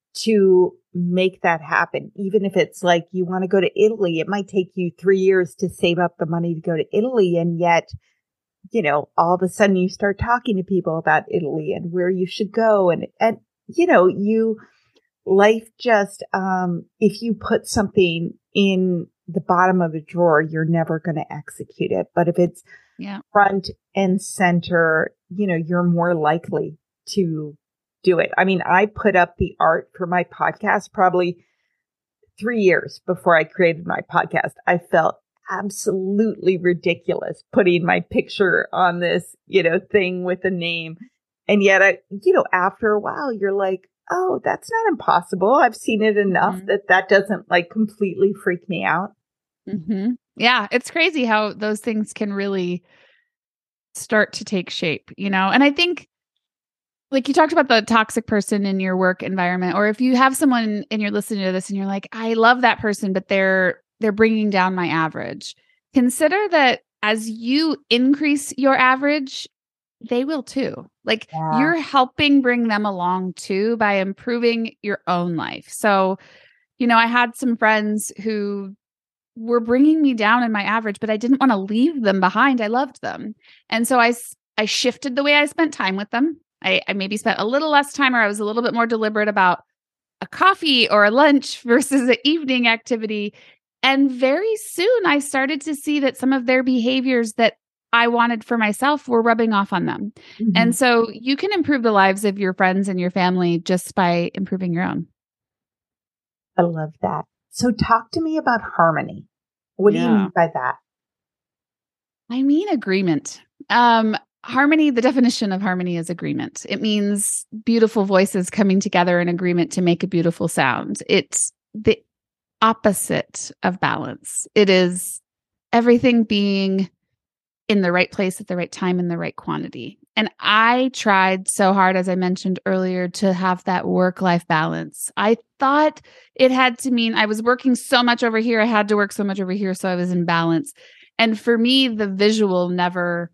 to make that happen. Even if it's like you want to go to Italy, it might take you three years to save up the money to go to Italy. And yet, you know, all of a sudden you start talking to people about Italy and where you should go. And, and, you know, you, life just, um, if you put something in the bottom of a drawer, you're never going to execute it. But if it's Yeah. front and center, you know, you're more likely to do it. I mean, I put up the art for my podcast probably three years before I created my podcast. I felt absolutely ridiculous putting my picture on this, you know, thing with a name. And yet, I, you know, after a while, you're like, oh, that's not impossible. I've seen it enough Mm-hmm. that that doesn't like completely freak me out. Mm-hmm. Yeah. It's crazy how those things can really start to take shape, you know? And I think, like you talked about the toxic person in your work environment, or if you have someone and you're listening to this and you're like, I love that person, but they're, they're bringing down my average. Consider that as you increase your average, they will too. Like Yeah. you're helping bring them along too by improving your own life. So, you know, I had some friends who were bringing me down in my average, but I didn't want to leave them behind. I loved them. And so I, I shifted the way I spent time with them. I, I maybe spent a little less time, or I was a little bit more deliberate about a coffee or a lunch versus an evening activity. And very soon I started to see that some of their behaviors that I wanted for myself were rubbing off on them. Mm-hmm. And so you can improve the lives of your friends and your family just by improving your own. I love that. So talk to me about harmony. What do you Yeah. mean by that? I mean agreement. Um, harmony, the definition of harmony is agreement. It means beautiful voices coming together in agreement to make a beautiful sound. It's the opposite of balance. It is everything being in the right place at the right time in the right quantity. And I tried so hard, as I mentioned earlier, to have that work-life balance. I thought it had to mean I was working so much over here, I had to work so much over here, so I was in balance. And for me, the visual never,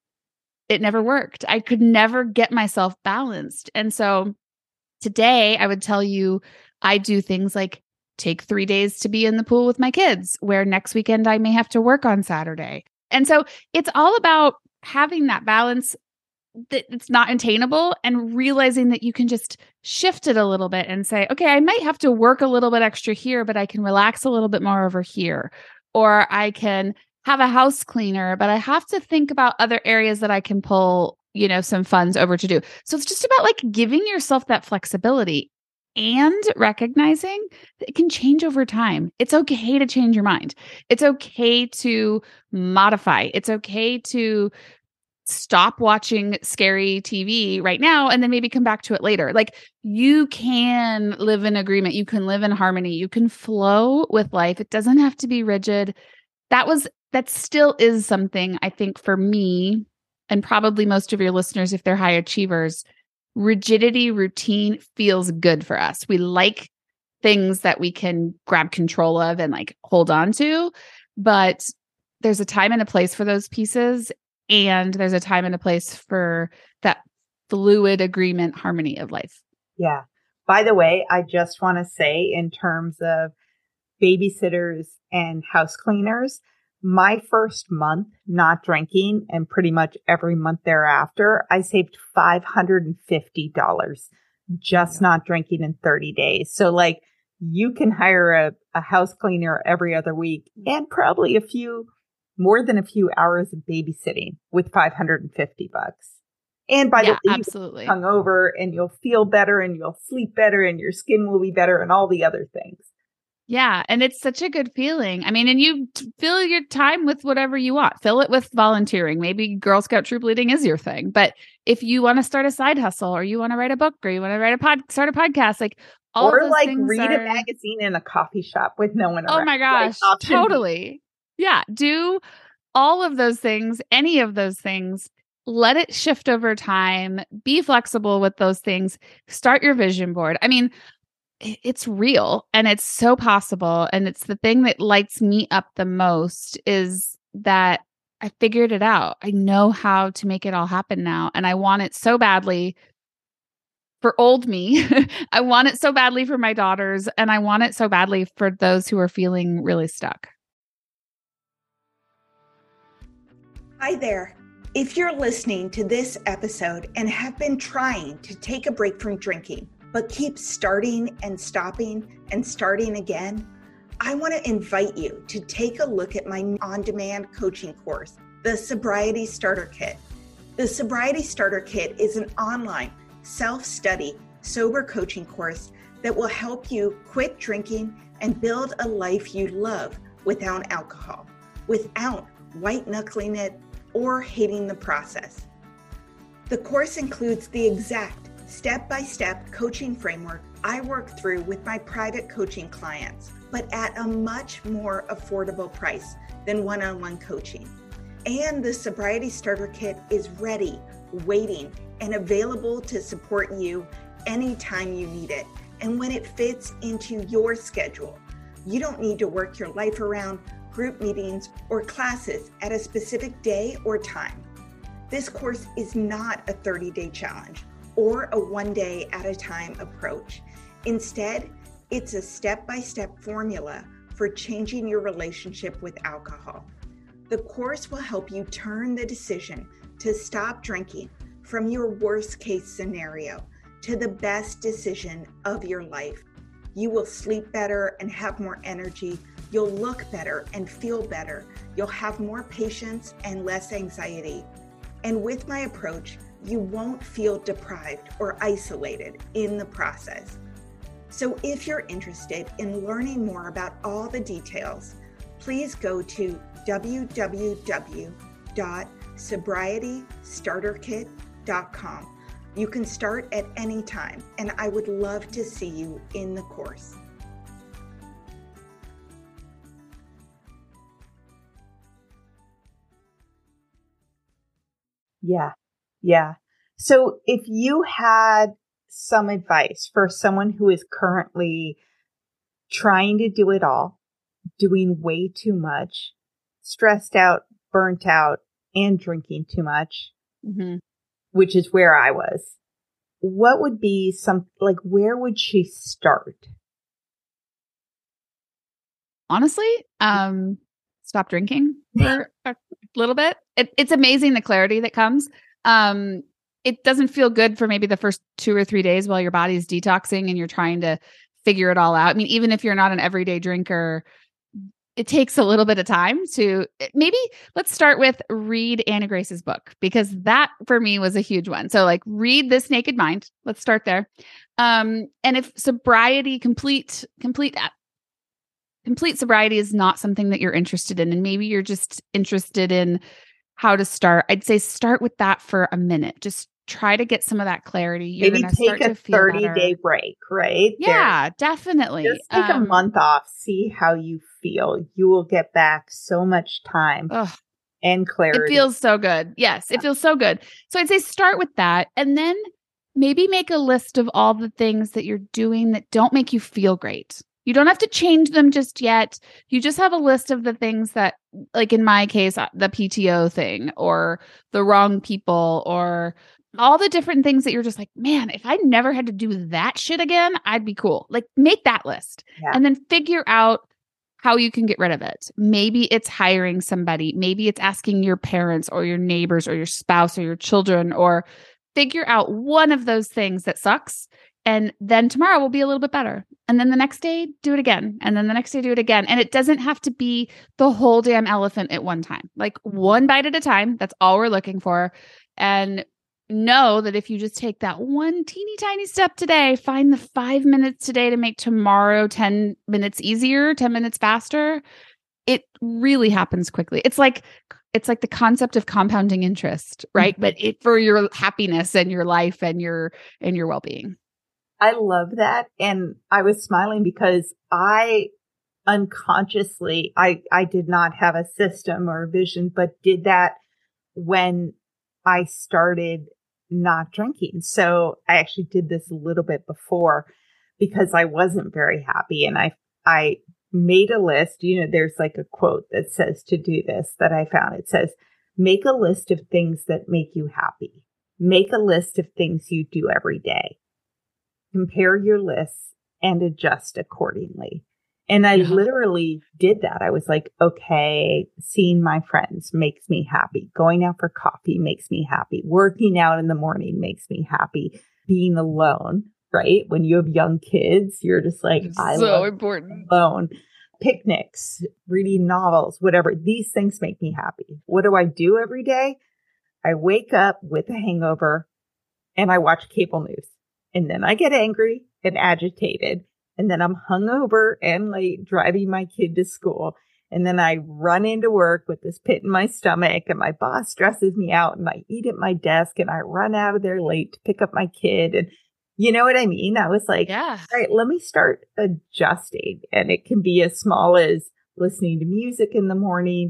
it never worked. I could never get myself balanced. And so today I would tell you, I do things like take three days to be in the pool with my kids, where next weekend I may have to work on Saturday. And so it's all about having that balance that it's not attainable and realizing that you can just shift it a little bit and say, okay, I might have to work a little bit extra here, but I can relax a little bit more over here. Or I can have a house cleaner, but I have to think about other areas that I can pull, you know, some funds over to do. So it's just about like giving yourself that flexibility and recognizing that it can change over time. It's okay to change your mind. It's okay to modify. It's okay to stop watching scary T V right now and then maybe come back to it later. Like you can live in agreement. You can live in harmony. You can flow with life. It doesn't have to be rigid. That was, that still is something I think for me, and probably most of your listeners, if they're high achievers, rigidity, routine feels good for us. We like things that we can grab control of and like hold on to, but there's a time and a place for those pieces. And there's a time and a place for that fluid agreement, harmony of life. Yeah. By the way, I just want to say in terms of babysitters and house cleaners, my first month not drinking and pretty much every month thereafter, I saved five hundred fifty dollars just not drinking in thirty days. So like you can hire a, a house cleaner every other week and probably a few, more than a few hours of babysitting with five hundred fifty bucks. And by yeah, the way, absolutely. you'll be hungover and you'll feel better and you'll sleep better and your skin will be better and all the other things. Yeah. And it's such a good feeling. I mean, and you t- fill your time with whatever you want. Fill it with volunteering. Maybe Girl Scout troop leading is your thing. But if you want to start a side hustle or you want to write a book or you want to write a pod, start a podcast, like all or of those like things read are... a magazine in a coffee shop with no one around. Oh my gosh, like, totally. Yeah. Do all of those things, any of those things. Let it shift over time. Be flexible with those things. Start your vision board. I mean, it's real and it's so possible. And it's the thing that lights me up the most is that I figured it out. I know how to make it all happen now. And I want it so badly for old me. I want it so badly for my daughters. And I want it so badly for those who are feeling really stuck. Hi there. If you're listening to this episode and have been trying to take a break from drinking, but keep starting and stopping and starting again, I want to invite you to take a look at my on-demand coaching course, the Sobriety Starter Kit. The Sobriety Starter Kit is an online self-study sober coaching course that will help you quit drinking and build a life you love without alcohol, without white-knuckling it or hating the process. The course includes the exact step-by-step coaching framework I work through with my private coaching clients, but at a much more affordable price than one-on-one coaching. And the Sobriety Starter Kit is ready, waiting, and available to support you anytime you need it and when it fits into your schedule. You don't need to work your life around group meetings or classes at a specific day or time. This course is not a thirty-day challenge or a one day at a time approach. Instead, it's a step-by-step formula for changing your relationship with alcohol. The course will help you turn the decision to stop drinking from your worst case scenario to the best decision of your life. You will sleep better and have more energy. You'll look better and feel better. You'll have more patience and less anxiety. And with my approach, you won't feel deprived or isolated in the process. So if you're interested in learning more about all the details, please go to w w w dot sobriety starter kit dot com. You can start at any time, and I would love to see you in the course. Yeah. Yeah. So if you had some advice for someone who is currently trying to do it all, doing way too much, stressed out, burnt out, and drinking too much, Mm-hmm. which is where I was, what would be some, like, where would she start? Honestly, um, stop drinking for a little bit. It, it's amazing the clarity that comes. Um, it doesn't feel good for maybe the first two or three days while your body's detoxing and you're trying to figure it all out. I mean, even if you're not an everyday drinker, it takes a little bit of time to maybe let's start with read Anna Grace's book, because that for me was a huge one. So like read This Naked Mind. Let's start there. Um, and if sobriety, complete, complete, complete sobriety is not something that you're interested in, and maybe you're just interested in how to start, I'd say start with that for a minute. Just try to get some of that clarity. You're Maybe gonna take start a to feel thirty better. day break, right? Yeah, definitely. Just take Um, a month off. See how you feel. You will get back so much time ugh. and clarity. It feels so good. Yes, it feels so good. So I'd say start with that, and then maybe make a list of all the things that you're doing that don't make you feel great. You don't have to change them just yet. You just have a list of the things that, like in my case, the P T O thing or the wrong people or all the different things that you're just like, man, if I never had to do that shit again, I'd be cool. Like make that list Yeah. and then figure out how you can get rid of it. Maybe it's hiring somebody. Maybe it's asking your parents or your neighbors or your spouse or your children, or figure out one of those things that sucks And then tomorrow will be a little bit better. And then the next day, do it again. And then the next day, do it again. And it doesn't have to be the whole damn elephant at one time, like one bite at a time. That's all we're looking for. And know that if you just take that one teeny tiny step today, find the five minutes today to make tomorrow ten minutes easier, ten minutes faster, it really happens quickly. It's like, it's like the concept of compounding interest, right? Mm-hmm. But it for your happiness and your life and your, and your well-being. I love that. And I was smiling because I unconsciously, I, I did not have a system or a vision, but did that when I started not drinking. So I actually did this a little bit before because I wasn't very happy. And I, I made a list. You know, there's like a quote that says to do this that I found. It says, make a list of things that make you happy. Make a list of things you do every day. Compare your lists and adjust accordingly. And I yeah. literally did that. I was like, okay, seeing my friends makes me happy. Going out for coffee makes me happy. Working out in the morning makes me happy. Being alone, right? When you have young kids, you're just like, it's I so love important. Alone. Picnics, reading novels, whatever. These things make me happy. What do I do every day? I wake up with a hangover and I watch cable news. And then I get angry and agitated. And then I'm hungover and late driving my kid to school. And then I run into work with this pit in my stomach and my boss stresses me out and I eat at my desk and I run out of there late to pick up my kid. And you know what I mean? I was like, yeah. all right, let me start adjusting. And it can be as small as listening to music in the morning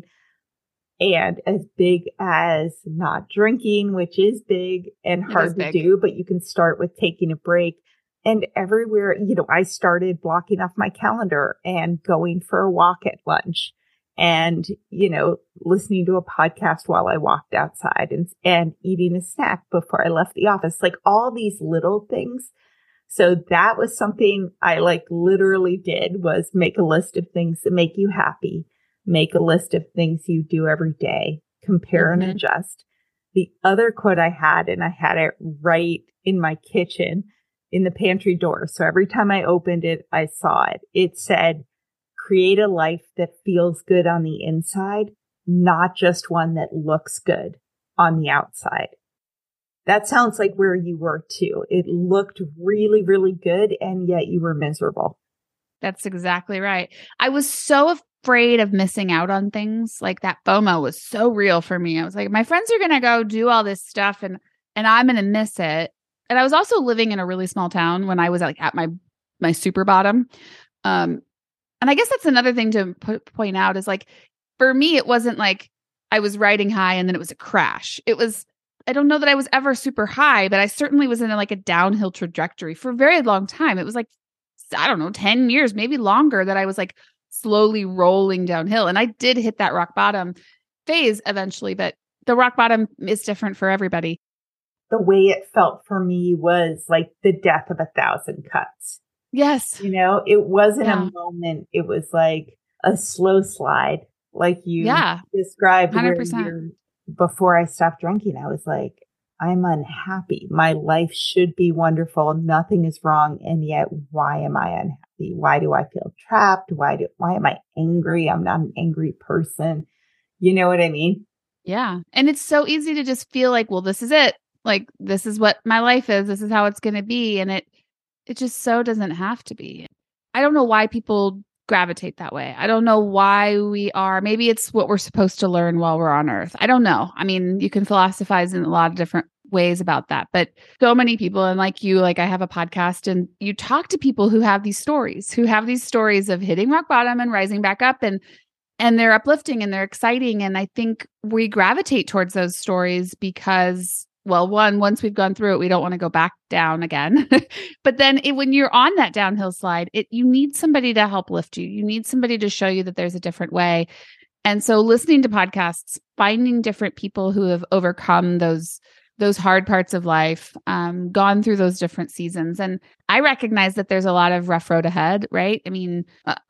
and as big as not drinking, which is big and hard to do, but you can start with taking a break. And everywhere, you know, I started blocking off my calendar and going for a walk at lunch and, you know, listening to a podcast while I walked outside and, and eating a snack before I left the office, like all these little things. So that was something I like literally did was make a list of things that make you happy. Make a list of things you do every day, compare mm-hmm. and adjust. The other quote I had, and I had it right in my kitchen in the pantry door. So every time I opened it, I saw it. It said, create a life that feels good on the inside, not just one that looks good on the outside. That sounds like where you were too. It looked really, really good, and yet you were miserable. That's exactly right. I was so afraid of missing out on things. Like that FOMO was so real for me. I was like, my friends are going to go do all this stuff and, and I'm going to miss it. And I was also living in a really small town when I was like at my, my super bottom. Um, and I guess that's another thing to put, point out is like, for me, it wasn't like I was riding high and then it was a crash. It was, I don't know that I was ever super high, but I certainly was in a, like a downhill trajectory for a very long time. It was like, I don't know, ten years, maybe longer that I was like slowly rolling downhill. And I did hit that rock bottom phase eventually, but the rock bottom is different for everybody. The way it felt for me was like the death of a thousand cuts. Yes. You know, it wasn't yeah. a moment. It was like a slow slide, like you yeah. described. one hundred percent. Where before I stopped drinking, I was like, I'm unhappy. My life should be wonderful. Nothing is wrong. And yet, why am I unhappy? Why do I feel trapped? Why do, why am I angry? I'm not an angry person. You know what I mean? Yeah. And it's so easy to just feel like, well, this is it. Like, this is what my life is. This is how it's going to be. And it, it just so doesn't have to be. I don't know why people gravitate that way. I don't know why we are. Maybe it's what we're supposed to learn while we're on Earth. I don't know. I mean, you can philosophize in a lot of different ways about that, but so many people, and like you, like I have a podcast and you talk to people who have these stories, who have these stories of hitting rock bottom and rising back up, and and they're uplifting and they're exciting. And I think we gravitate towards those stories because, well, one, once we've gone through it, we don't want to go back down again. But then it, when you're on that downhill slide, it you need somebody to help lift you. You need somebody to show you that there's a different way. And so listening to podcasts, finding different people who have overcome those those hard parts of life, um, gone through those different seasons. And I recognize that there's a lot of rough road ahead, right? I mean, uh, I'm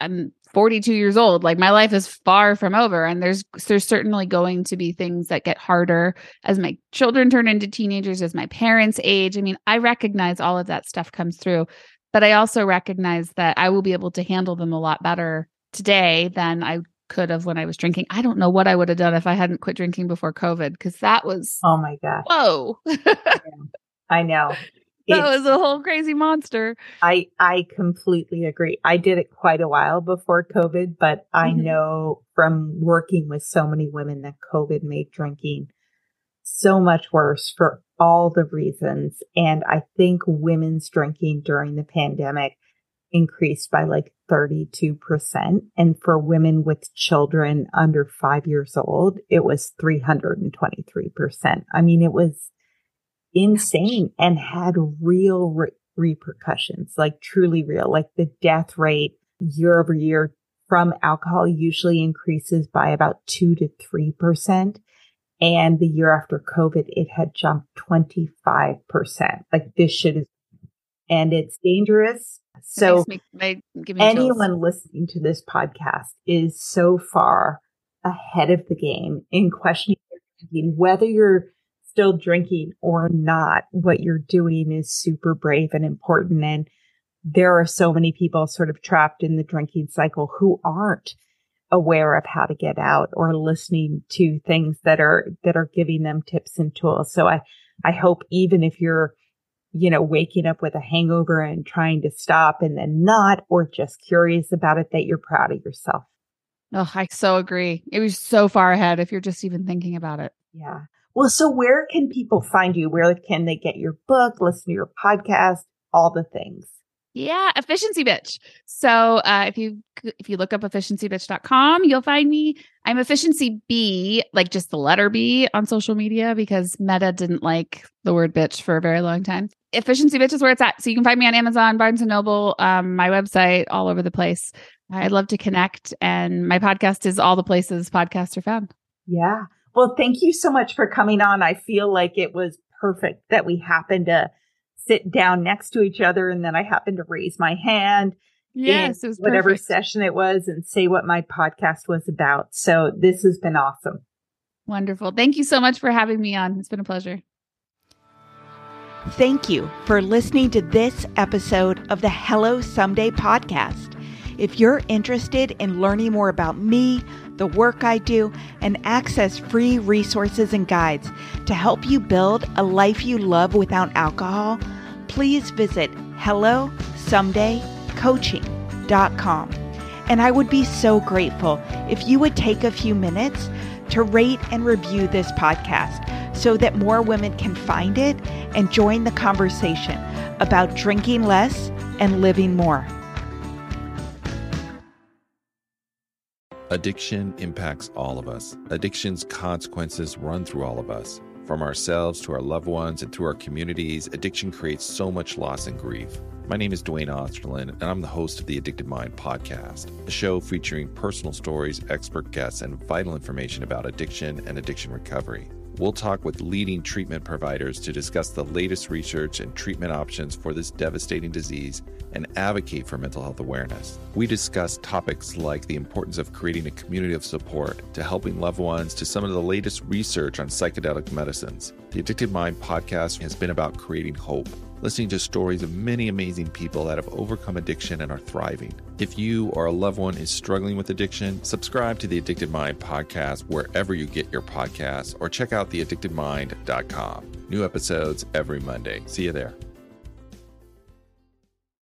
forty-two years old. Like my life is far from over. And there's, there's certainly going to be things that get harder as my children turn into teenagers, as my parents age. I mean, I recognize all of that stuff comes through, but I also recognize that I will be able to handle them a lot better today than I could have when I was drinking. I don't know what I would have done if I hadn't quit drinking before COVID, because that was, oh my gosh. Whoa. I know. That it's, was a whole crazy monster. I, I completely agree. I did it quite a while before COVID, but I mm-hmm. know from working with so many women that COVID made drinking so much worse for all the reasons. And I think women's drinking during the pandemic increased by like thirty-two percent. And for women with children under five years old, it was three hundred twenty-three percent. I mean, it was insane and had real re- repercussions, like truly real, like the death rate year over year from alcohol usually increases by about two to three percent. And the year after COVID, it had jumped twenty-five percent. Like this shit is, and it's dangerous. So me, anyone chills. Listening to this podcast is so far ahead of the game in questioning whether you're still drinking or not. What you're doing is super brave and important. And there are so many people sort of trapped in the drinking cycle who aren't aware of how to get out or listening to things that are, that are giving them tips and tools. So I, I hope even if you're, you know, waking up with a hangover and trying to stop and then not, or just curious about it, that you're proud of yourself. Oh, I so agree. It was so far ahead if you're just even thinking about it. Yeah. Well, so where can people find you? Where can they get your book, listen to your podcast, all the things? Yeah, Efficiency Bitch. So uh, if you if you look up efficiency bitch dot com, you'll find me. I'm Efficiency B, like just the letter B on social media, because Meta didn't like the word bitch for a very long time. Efficiency Bitch is where it's at. So you can find me on Amazon, Barnes and Noble, um, my website, all over the place. I'd love to connect. And my podcast is all the places podcasts are found. Yeah. Well, thank you so much for coming on. I feel like it was perfect that we happened to sit down next to each other, and then I happened to raise my hand. Yes, it was whatever perfect. Session it was, and say what my podcast was about. So this has been awesome. Wonderful. Thank you so much for having me on. It's been a pleasure. Thank you for listening to this episode of the Hello Someday podcast. If you're interested in learning more about me, the work I do, and access free resources and guides to help you build a life you love without alcohol, please visit hello someday coaching dot com. And I would be so grateful if you would take a few minutes to rate and review this podcast so that more women can find it and join the conversation about drinking less and living more. Addiction impacts all of us. Addiction's consequences run through all of us. From ourselves to our loved ones and through our communities, addiction creates so much loss and grief. My name is Dwayne Osterlin, and I'm the host of the Addicted Mind podcast, a show featuring personal stories, expert guests, and vital information about addiction and addiction recovery. We'll talk with leading treatment providers to discuss the latest research and treatment options for this devastating disease and advocate for mental health awareness. We discuss topics like the importance of creating a community of support, to helping loved ones, to some of the latest research on psychedelic medicines. The Addicted Mind podcast has been about creating hope, listening to stories of many amazing people that have overcome addiction and are thriving. If you or a loved one is struggling with addiction, subscribe to the Addicted Mind podcast wherever you get your podcasts, or check out the addicted mind dot com. New episodes every Monday. See you there.